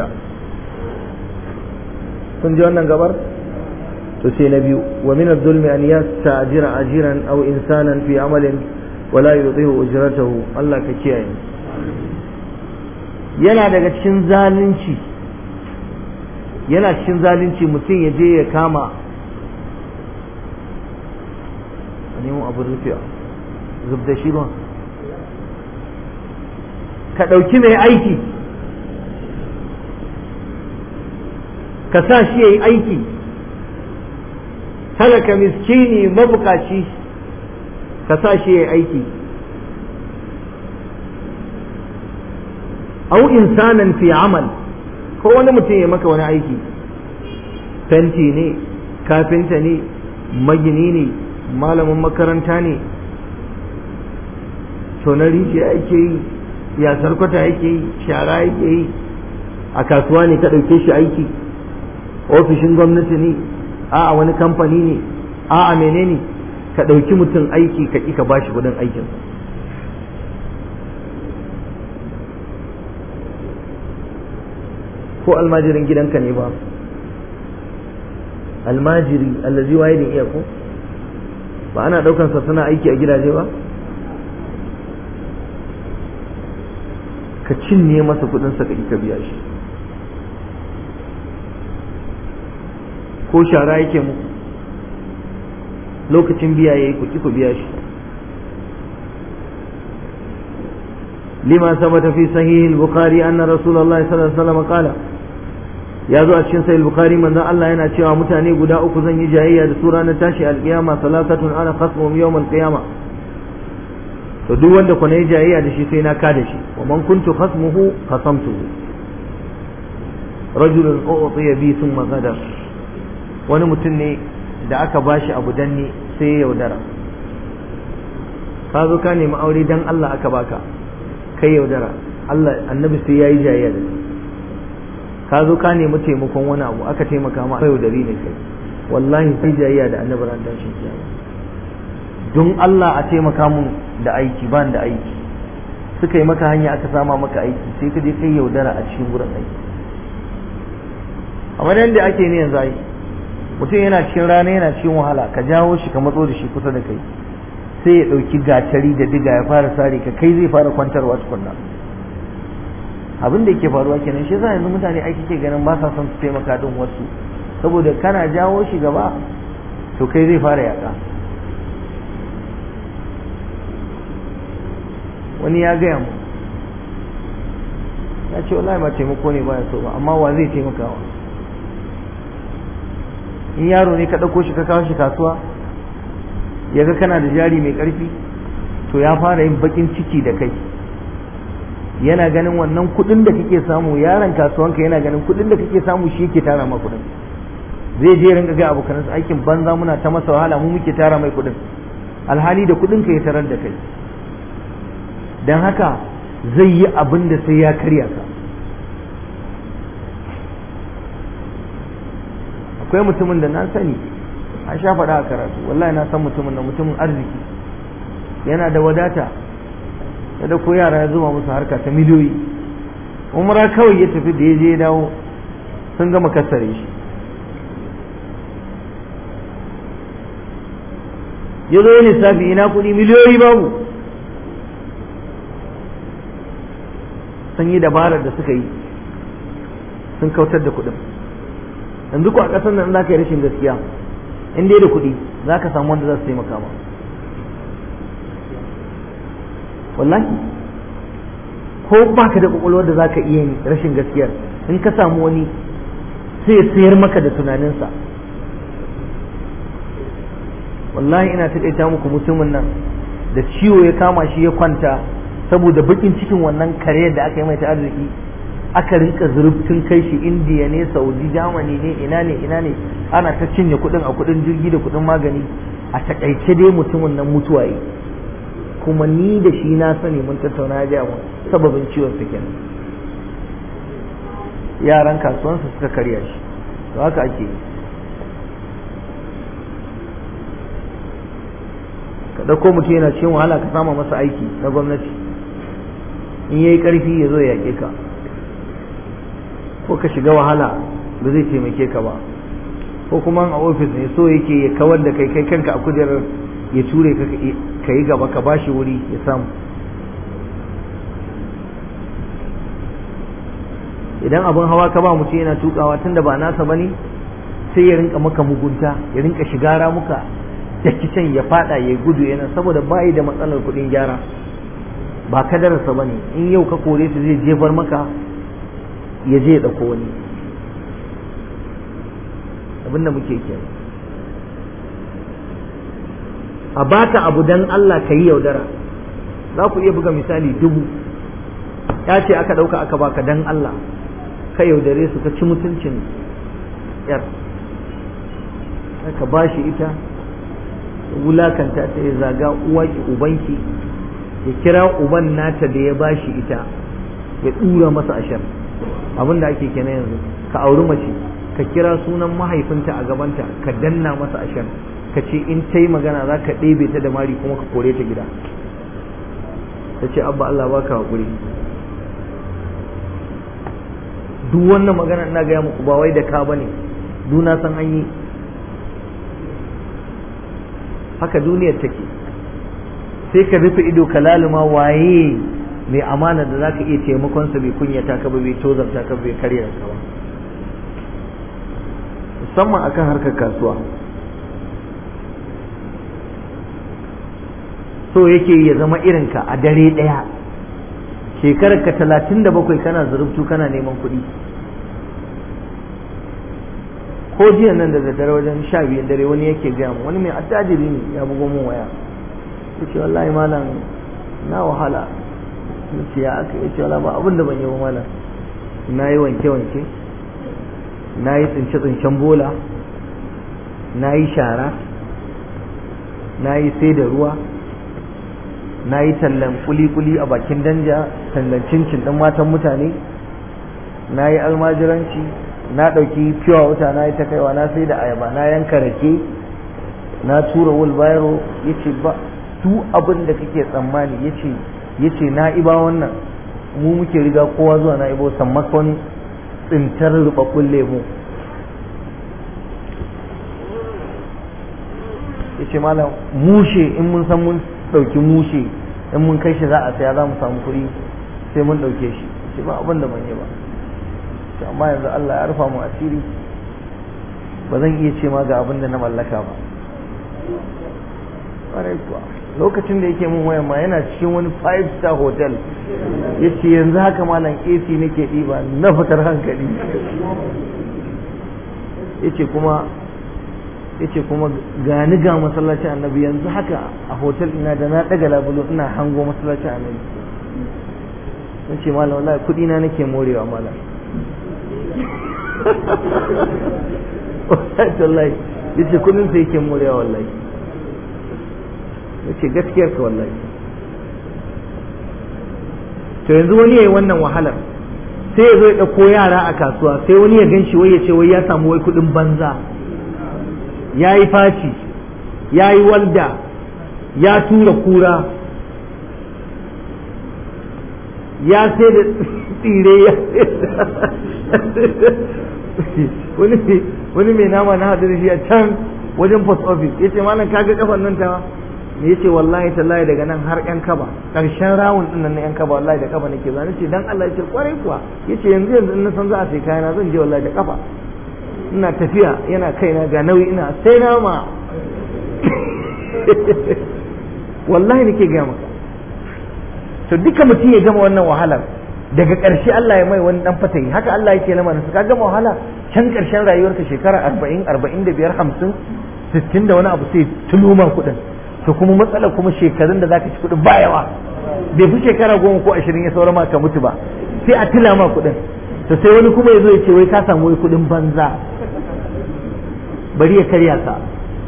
kun ji wannan gabar to sai na biyu wa min az-zulmi an yasta'jira ajiran aw insanan fi amalin wa la yudhi'u ujratahu Allah ka kiyaye. yana daga cikin zalunci mutum ya je ya kama nemo abin rufiya zub da shi ruwan ka ɗauki mai aiki ka sa shi ya yi aiki talaka miskini mabukaci ka sa shi ya yi aiki au insanan fi amal ko wani mutum ya maka wani aiki fenti ne kafinta ne magini ne malamin makaranta ne tonar rijiya yake yi yasar kwata yake yi shara yake yi a kasuwa ne ka ɗauke shi aiki ofishin gwamnati ne a wani kamfani ne a menene ka ɗauki mutum aiki ka ƙi ka bashi kuɗin aikin ko almajirin gidanka ne ba almajiri allazi waye ne iya ko ba ana daukan sa suna aiki a gidaje ba ka cinye masa kudin sa ka biya shi ko shara yake mu lokacin biya yayi ku biya shi lima sabata fi sahih al-bukhari anna rasulullahi sallallahu alaihi wasallam qala ya zo a cikin sahih al-bukhari manzon Allah yana cewa mutane guda uku zan yi jayayya da su ranar tashi al-qiyama salasatun ana khasmuhum yawm al-qiyama to duk wanda ku ne jayayya da shi sai na ka da shi wa man kuntu khasmuhu qasamtuhu rajulun u'tiya bi thumma ghadar wani mutum ne da aka bashi abu danne sai ya yaudara ka zo ka nemi aure dan Allah aka baka kai yaudara Allah annabi sai yayi jayayya da ka zo ka nemi taimakon wani abu aka taimaka ma kai yaudari ne kai wallahi sai jayayya da annabi ran tashin kiyama don Allah a taimaka mun da aiki ban da aiki suka yi maka hanya aka sama maka aiki sai ka je kai yaudara a cikin gurin aiki amma nan da ake ne yanzu ai mutum yana cikin rana yana cikin wahala ka jawo shi ka matso da shi kusa da kai sai ya ɗauki gatari da diga ya fara sare ka, kai zai fara kwantarwa tukunna. Abin da yake faruwa kenan, shi yasa yanzu mutane aiki ke ganin ba sa son su taimaka din wasu, saboda kana jawo shi gaba to kai zai fara yaƙa. Wani ya gaya mu, ya ce wallahi ba taimako ne baya so ba, amma wa zai taimakawa? In yaro ne ka ɗauko shi ka kawo shi kasuwa ya ga kana da jari mai ƙarfi, to ya fara yin baƙin ciki da kai, yana ganin wannan kuɗin da kake samu, yaron kasuwanka yana ganin kuɗin da kake samu shi yake tara ma kuɗin. Zai je rinka ga abokanansa aikin banza muna ta masa wahala, mu muke tara mai kuɗin, alhali da kuɗin ka ya tarar da kai. Dan haka zai yi abin da sai ya karya ka. Akwai mutumin da na sani, an sha faɗa a karatu, wallahi na san mutumin da mutumin arziki, yana da wadata, ya da ko yara ya zuba musu harka ta miliyoyi. Umra kawai ya tafi, da ya je ya dawo sun gama kassare shi. Ya zo ya lissafi, ina kuɗi miliyoyi babu. Sun yi dabarar da suka yi, sun kautar da kuɗin. Yanzu ko a ƙasar nan za ka yi rashin gaskiya, in dai da kuɗi za ka samu wanda za su taimaka ma. Wallahi ko ba ka da ƙwaƙwalwar da za ka iya yin rashin gaskiyar, in ka samu wani sai ya sayar maka da tunaninsa. Wallahi ina taƙaita muku mutumin nan da ciwo ya kama shi ya kwanta saboda bakin cikin wannan kariyar da aka yi mai ta arziki, aka rinka zurfin kai shi Indiya ne, Saudi, Germany ne, ina ne ana ta cinye kuɗin a kuɗin jirgi da kuɗin magani. A takaice dai mutumin nan mutuwa yi, kuma ni da shi na sani, mun tattauna ya mun sababin ciwon sa kenan, yaran kasuwansa suka karya shi. To haka ake yi. Ka ɗauko mutum yana cikin wahala, ka sama masa aiki na gwamnati, in yayi ƙarfi ya zo ya yaƙe ka, ko ka shiga wahala ba zai taimake ka ba, ko kuma a ofis ne so yake ya kawar da kai kanka a kujerar, ya ture ka yi gaba, ka bashi wuri ya samu. Idan abin hawa ka ba mutum yana tukawa, tunda ba nasa bane, sai ya rinka maka mugunta, ya rinka shiga ramuka da kicin, ya fada ya gudu yana, saboda bayi da matsalar kuɗin gyara, ba kadararsa bane. In yau ka kore su zai jefar maka, ya je ya ɗauko wani. Abin da muke kenan. A baka abu dan Allah ka yi yaudara. Za ku iya buga misali 1000. Ya ce aka ɗauka aka baka dan Allah, ka yaudare su, ka ci mutuncin yar, ka ba shi ita, wulakanta ta, ya zaga uwaki ubanki, ya kira uban nata da ya ba shi ita, ya ɗura masa ashar. Abin da ake kenan yanzu. Ka auri mace, ka kira sunan mahaifinta a gabanta, ka danna masa ashar, ka ce in ta yi magana za ka ɗebe ta da mari kuma ka kore ta gida. Ta ce abba Allah baka haƙuri. Duk wannan magana ina gaya muku ba wai da ka bane, duna san an yi. Haka duniyar take. Sai ka rufe ido ka laluma waye mai amana da za ka iya taimakonsa, bai kunyata ka ba, bai tozarta ka, bai karya ka ba. Musamman akan harkar kasuwa, so yake ya zama irinka a dare ɗaya. Shekarar ka 37 kana zurubtu kana neman kuɗi. Ko jiya nan da daddare wajen 12 dare wani yake gaya mu, wani mai attajiri ne ya bugo mun waya, yace wallahi malam na wahala. Nace ya aka, yace wallahi ba abin da ban yi ba malam, na yi wanke na yi tsince bola, na yi shara, na yi sai da ruwa, na yi tallan kuli-kuli a bakin danja, tallan cincin ɗin matan mutane, na yi almajiranci, na ɗauki fiwa wuta na yi ta kaiwa, na sai da ayaba, na yanka rake, na tura wulbayaro. Yace ba duk abin da kake tsammani, yace na iba wannan, mu muke riga kowa zuwa na ibo sammakon tsintar rubabbun lemu. yace malam mushe in mun san mun dauki mushe in mun kai shi za a saya za mu samu kuɗi sai mun dauke shi yace ba abin da ban yi ba amma yanzu Allah ya rufa mu asiri ba zan iya ce ma ga abin da na mallaka ba. Ƙwarai kuwa lokacin da yake mun wayan ma yana cikin wani 5-star hotel yace yanzu haka malam AC nake ɗiba na fitar hankali yace kuma gani ga masallacin annabi yanzu haka a hotel ina da na daga labulo ina hango masallacin annabi. Yace malam wallahi kudi na nake morewa malam wallahi yace kudin sai yake morewa wallahi yace gaskiyar ka wallahi. to yanzu wani yayi wannan wahalar sai ya zo ya dauko yara a kasuwa sai wani ya ganshi wai ya ce wai ya samu wai kudin banza, yayi faci yayi walda ya tura kura ya sai da tsire ya wani mai nama na hadu da shi a can wajen post office yace malam kaga kafan nan ta ne yace wallahi tallahi daga nan har yan kaba karshen rawun din nan na yan kaba wallahi da kafa nake zan ce dan Allah yace kwarai kuwa yace yanzu in na san za a sai kayana zan je wallahi da kafa ina tafiya yana kaina ga nauyi ina sai nama wallahi nake ga maka. to duka mutum ya gama wannan wahalar daga ƙarshe Allah ya mai wani dan fatayi haka Allah yake lamarin su ka gama wahala can ƙarshen rayuwarka shekara 40 45 50 60 da wani abu sai tuluma kuɗin. to kuma matsalar kuma shekarun da zaka ci kuɗin ba yawa bai fi shekara 10 ko 20 ya saura ma ka mutu ba sai a tila ma kuɗin. to sai wani kuma ya zo ya ce wai ka samu wai kuɗin banza bari ya karya ka.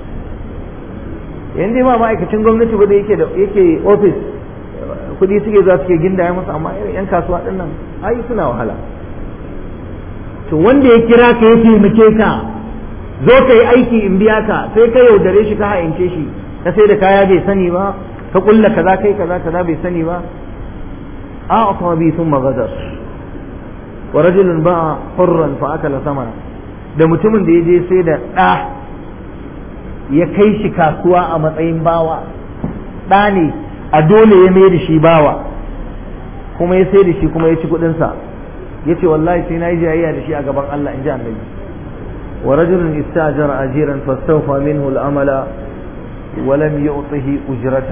yanzu ma ma'aikacin gwamnati ba da yake office kudi suke za suke gindaya masa amma irin yan kasuwa din nan ai suna wahala. to wanda ya kira ka ya taimake ka zo ka yi aiki in biya ka sai ka yaudare shi ka ha'ince shi ka sai da kaya bai sani ba ka kulla kaza kai kaza bai sani ba a'ta bi thumma ghadar wa rajulun ba'a hurran fa akala samara da mutumin da ya je sai da ɗa ya kai shi kasuwa a matsayin bawa ɗa ne a dole ya mai da shi bawa kuma ya sai da shi kuma ya ci kuɗinsa ya ce wallahi sai na yi jayayya da shi a gaban Allah in ji annabi. wa rajulun istajara ajiran fastawfa minhu al-amala wa lam yu'tihi ujratah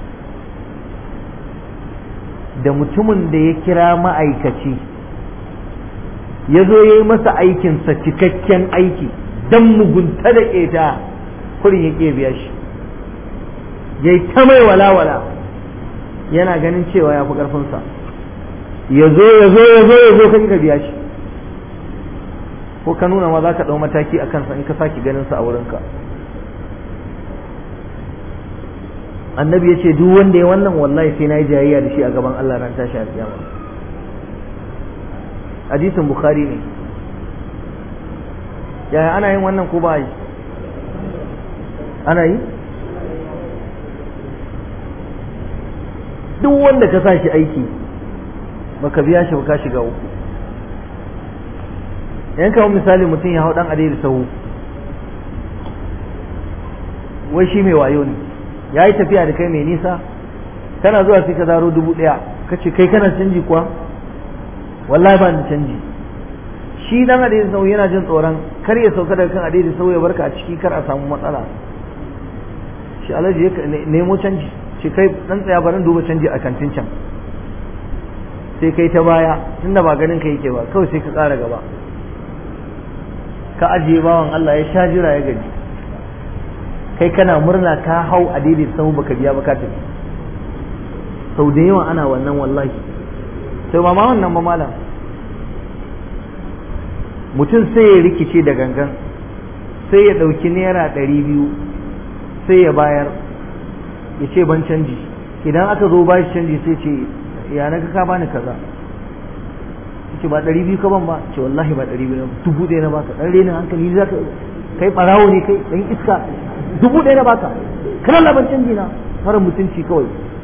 da mutumin da ya kira ma'aikaci ya zo ya yi masa aikinsa cikakken aiki don mugunta da ƙeta kurin ya ƙe biya shi ya yi ta mai walawala yana ganin cewa ya fi ƙarfinsa ya zo kan ka biya shi ko ka nuna ma za ka ɗau mataki a kansa in ka sake ganinsa a wurinka. annabi ya ce duk wanda ya wannan wallahi sai na yi jayayya da shi a gaban Allah ran tashi alƙiyama. hadisin bukhari ne. yaya ana yin wannan ko ba yi? ana yi? duk wanda ka sa shi aiki baka biya shi ba ka shiga uku. yan kawo misali mutum ya hau dan adai da sahu wai shi mai wayo ne ya yi tafiya da kai mai nisa kana zuwa sai ka zaro 1000 ka ce kai kana canji kuwa wallahi ba ni canji. shi dan adai da sahu yana jin tsoron kar ya sauka daga kan adai da sahu ya barka a ciki kar a samu matsala. shi alaji ya nemo canji ce kai dan tsaya barin duba canji a kantin can sai kai ta baya tunda ba ganin ka yake ba kawai sai ka tsara gaba ka ajiye bawan Allah ya sha jira ya gaji kai kana murna ka hau a daidai sau baka biya ba ka tafi. sau da yawa ana wannan wallahi. sai ba ma wannan ba malam mutum sai ya rikice da gangan sai ya ɗauki naira 200 sai ya bayar ya ce ban canji idan aka zo ba shi canji sai ce ya na ka bani kaza ce ba 200 ka ban ba ce wallahi ba 200 na 1000 na baka dan rena hankali za ka kai barawo ne kai dan iska 1000 na baka kana laban canji na fara mutunci kawai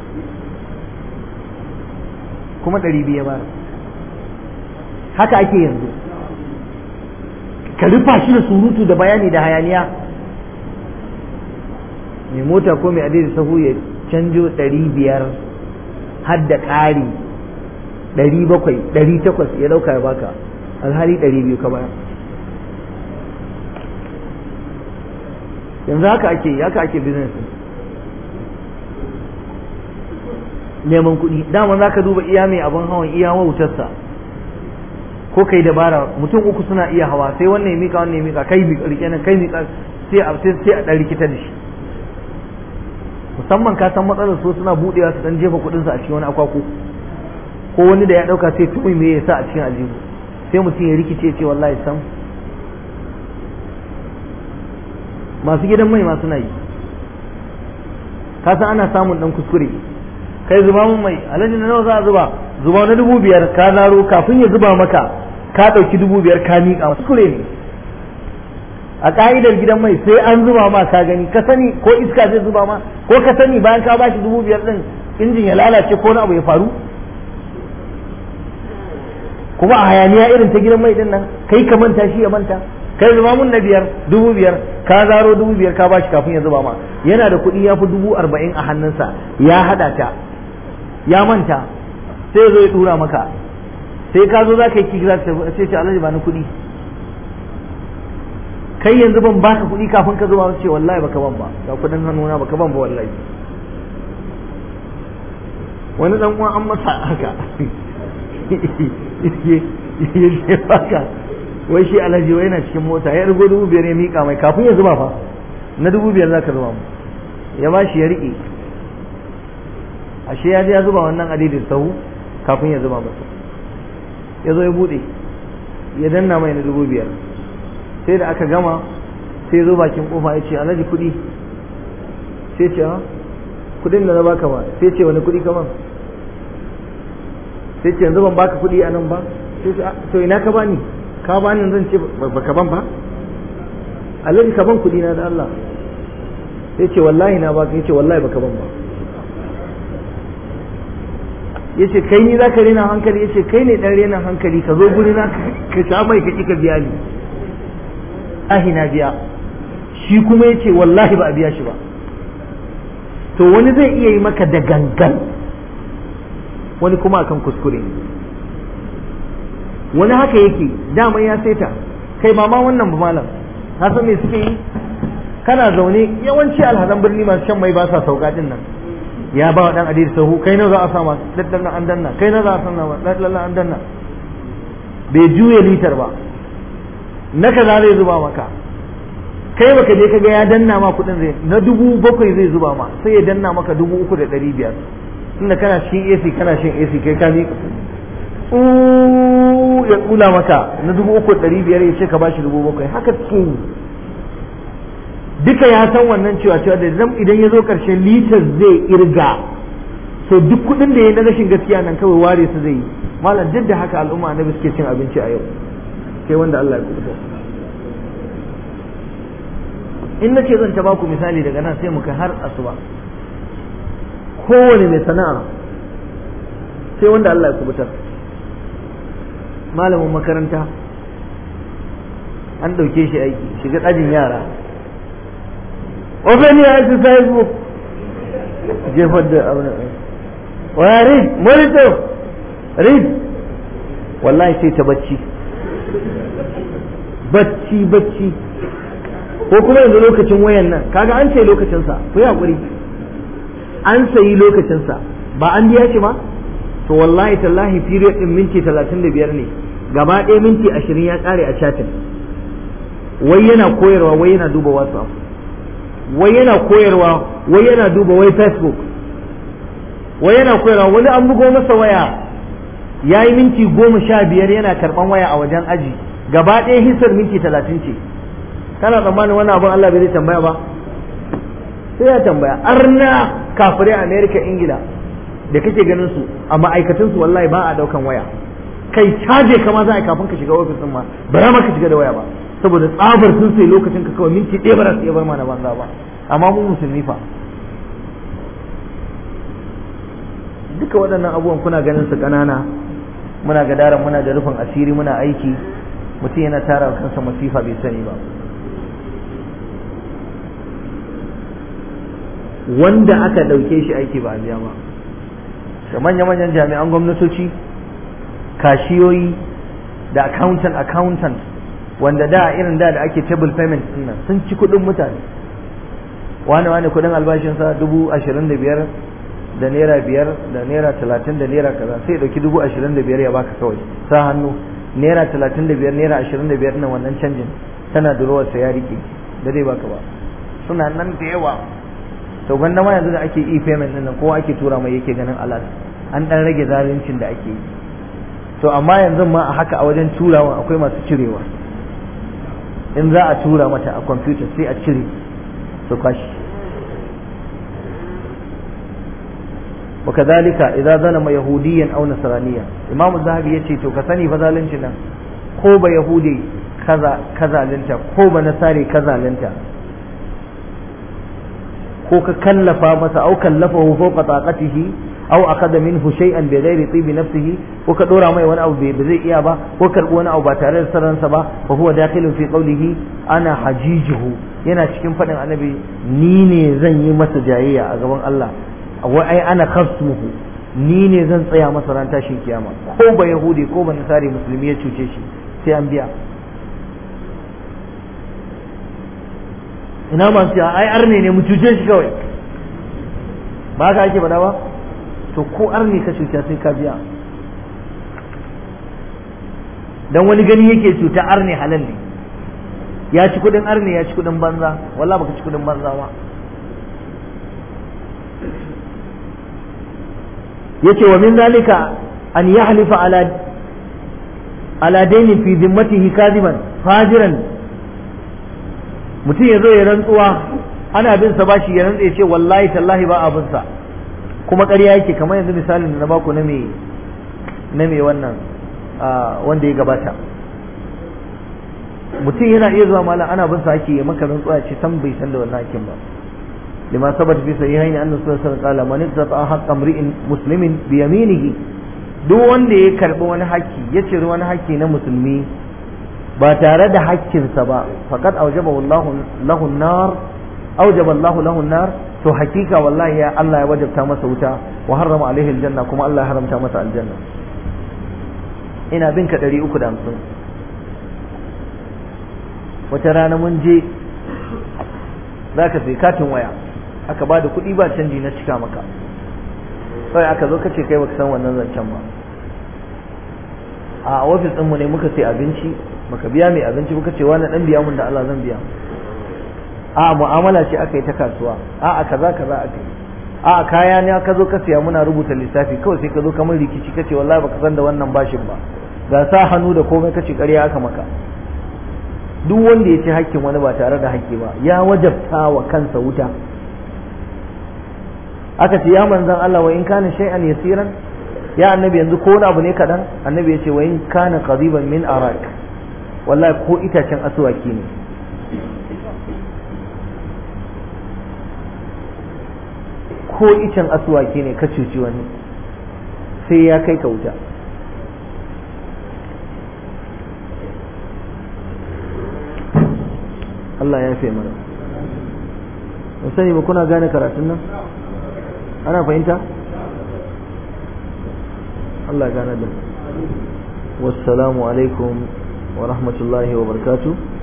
kuma 200 ya bara. haka ake yanzu ka rufa shi da surutu da bayani da hayaniya mai mota ko mai adai sahu ya canjo 500 har da ƙari 700 800 ya dauka ya baka alhali 200 ka bayar. yanzu haka ake business neman kuɗi. dama za ka duba iya mai abin hawan iya wautarsa ko kai dabara. mutum uku suna iya hawa sai wannan ya mika wannan ya mika kai rike nan kai mika sai a dan rikita da shi. musamman ka san matsalar so suna budewa su dan jefa kuɗinsa a cikin wani akwako ko wani da ya dauka sai tumi me yasa a cikin aljihu sai mutum ya rikice ce wallahi sam. masu gidan mai ma suna yi. ka san ana samun dan kuskure. kai zuba mun mai alhaji na nawa za a zuba na 5,000 ka zaro kafin ya zuba maka ka dauki 5,000 ka miƙa kuskure ne. a ka'idar gidan mai sai an zuba ma ka gani ka sani ko iska zai zuba ma ko ka sani bayan ka bashi 5,000 din injin ya lalace ko na abu ya faru. kuma a hayaniya irin ta gidan mai din nan kai ka manta shi ya manta. kai zuba mun na 5,000 ka zaro 5,000 ka bashi kafin ya zuba ma yana da kuɗi ya fi 40,000 a hannunsa ya hada ta ya manta sai zo ya dura maka sai ka zo za ka yi kiki za ka ce alhaji ba ni kuɗi. kai yanzu ban baka kuɗi kafin ka zuba ce wallahi baka ban ba ga kuɗin hannuna baka ban ba wallahi. wani dan uwan an masa haka ya baka wai shi alhaji wai yana cikin mota ya rigo 5,000 ya miƙa mai kafin ya zuba fa na 5,000 za ka zuba mu ya ba shi ya riƙe ashe ya je ya zuba wannan adidin sahu kafin ya zuba masa. ya zo ya buɗe ya danna mai na 5,000 sai da aka gama sai zo bakin kofa ya ce alhaji kuɗi sai ce ha kuɗin da na baka ba sai ce wani kuɗi kaman sai ce yanzu ban baka kuɗi a nan ba sai ce to ina ka bani ka bani zan ce baka ban ba alhaji ka ban kuɗi na da Allah sai ce wallahi na baka yace wallahi baka ban ba yace kai ni zaka rena hankali yace kai ne dan rena hankali ka zo guri na ka sha mai ka kika biya ni ahi na biya shi kuma yace wallahi ba a biya shi ba. to wani zai iya yi maka da gangan wani kuma akan kuskure wani haka yake dama ya saita kai ba ma wannan ba malam ka san me suke yi kana zaune yawanci alhazan birni masu shan mai ba sa sauka din nan ya ba wa dan adir sahu kai na za a sama daddan an danna kai na za a sama daddan an danna bai juye litar ba na kaza zai zuba maka kai baka je kaga ya danna ma kudin zai na 7,000 zai zuba ma sai ya danna maka 3,500 tunda kana cikin AC kana shin AC kai ka ni ya kula maka na 3,500 ya ce ka bashi 7,000 haka cikin duka ya san wannan cewa da idan ya zo karshen litar zai irga so duk kudin da ya na rashin gaskiya nan kawai ware su zai yi malam duk da haka al'umma annabi suke cin abinci a yau sai wanda Allah ya kubuta. in na ce zan ta baku misali daga nan sai muka har asuba kowane mai sana'a sai wanda Allah ya kubutar. malamin makaranta an ɗauke shi aiki shiga ɗajin yara open your exercise book jefar da abin waya read monitor read wallahi sai ta bacci ko kuma yanzu lokacin wayan nan kaga an ce lokacinsa ku yi hakuri an sayi lokacinsa ba an biya shi ba to wallahi tallahi period din minti 35 ne gaba ɗaya minti 20 ya ƙare a chatin wai yana koyarwa wai yana duba WhatsApp wai yana koyarwa wai yana duba wai Facebook wai yana koyarwa wani an bugo masa waya yayi minti 15 yana karban waya a wajen aji gaba ɗaya hisar minti 30 ce kana tsammanin wannan abin Allah bai zai tambaya ba sai ya tambaya arna kafirai America Ingila da kake ganin su a ma'aikatan su wallahi ba a daukan waya kai caje kama za a kafin ka shiga ofis din ma bara ma ka shiga da waya ba saboda tsabar sun sai lokacin ka kawai minti ɗaya ba za su iya bar mana banza ba amma mu musulmi fa duka waɗannan abubuwan kuna ganin su ƙanana muna gadaran muna da rufin asiri muna aiki mutum yana tara kansa masifa bai sani ba wanda aka ɗauke shi aiki ba a biya ba. Da manya-manyan jami'an gwamnatoci, kashiyoyi da accountant wanda da irin da ake table payment din nan sun ci kuɗin mutane. Wani kuɗin albashinsa 25,000 da naira 5 da naira 30 da naira kaza, sai ya ɗauki 25,000 ya baka kawai sa hannu. Naira 35 naira 25 nan wannan canjin tana durowar sa ya rike da zai baka ba. Suna nan da yawa. To gwanda ma yanzu da ake e-payment din nan kowa ake tura mai yake ganin alat, an dan rage zaluncin da ake yi. To amma yanzu ma a haka a wajen turawa akwai masu cirewa. In za a tura mata a computer sai a cire su kwashi. وكذلك إذا ظلم يهوديا أو نصرانيا إمام الذهبي يتي تو كسني فذلنتنا كوب يهودي كذا لنتا كوب نصاري كذا لنتا ko ka kallafa masa au kallafahu fawqa taqatihi aw akhadha minhu shay'an bighairi tibi nafsihi ko ka dora mai wani abu bai zai iya ba ko karbi wani abu ba tare da saransa ba fa huwa dakhilun fi qawlihi ana hajijuhu yana cikin fadin annabi ni ne zan yi masa jayayya a gaban Allah wai ai ana khasmuhu ni ne zan tsaya masa ran tashin kiyama ko ba yahudi ko ba nasari musulmi ya cuce shi sai an biya. Ina masu ya ai arne ne mu cuce shi kawai ba ka ake faɗa ba to ko arne ka cuta sai ka biya dan wani gani yake cuta arne halal ne ya ci kudin arne ya ci kudin banza wallahi baka ci kudin banza ba. yace wa min zalika an yahlifa ala dainin fi zimmatihi kadiban fajiran, mutum ya zo ya rantsuwa ana bin sa bashi ya rantsa ya ce wallahi tallahi ba abin sa kuma ƙarya yake, kamar yanzu misalin da na baku na me wannan wanda ya gabata. mutum yana iya zuwa malam ana bin sa ake ya maka rantsuwa ce san bai san da wannan hakin ba. lima sabata fi sahihaini annabi sallallahu alaihi wasallam qala man ittata haqqa imri'in muslimin bi yaminihi, duk wanda ya karbi wani haƙƙi ya ciri wani haƙƙi na musulmi ba tare da haƙƙinsa ba faqad awjaba Allahu lahu an-nar awjaba Allahu lahu an-nar, to hakika wallahi ya Allah ya wajabta masa wuta wa harrama alaihi aljanna, kuma Allah ya haramta masa aljanna. ina bin ka 350. wata rana mun je zaka sai katin waya aka bada kuɗi ba canji na cika maka, sai aka zo kace kai baka san wannan zancen ba. a ofis din mu ne muka sai abinci maka biya mai abinci muka ce wani dan biya mun da Allah zan biya. a mu'amala ce aka yi ta kasuwa, a kaza aka yi, a kaya ne ka zo ka siya muna rubuta lissafi kawai sai ka zo kamar rikici kace wallahi baka san da wannan bashin ba, ga sa hannu da komai kace ƙarya aka maka. duk wanda ya ci hakkin wani ba tare da hakki ba ya wajabta wa kansa wuta. aka ce ya manzan Allah wa in kana shay'an yasiran, ya annabi yanzu ko wani abu ne kadan, annabi ya ce wa in kana qadiban min arak, wallahi ko itacen asuwaki ne. ko icen asuwaki ne ka cuci wani sai ya kai ka wuta. Allah ya fi mana. Mun sani ba kuna gane karatun nan? Ana fahimta? Allah gane da. Wassalamu alaikum wa rahmatullahi wa barakatuh.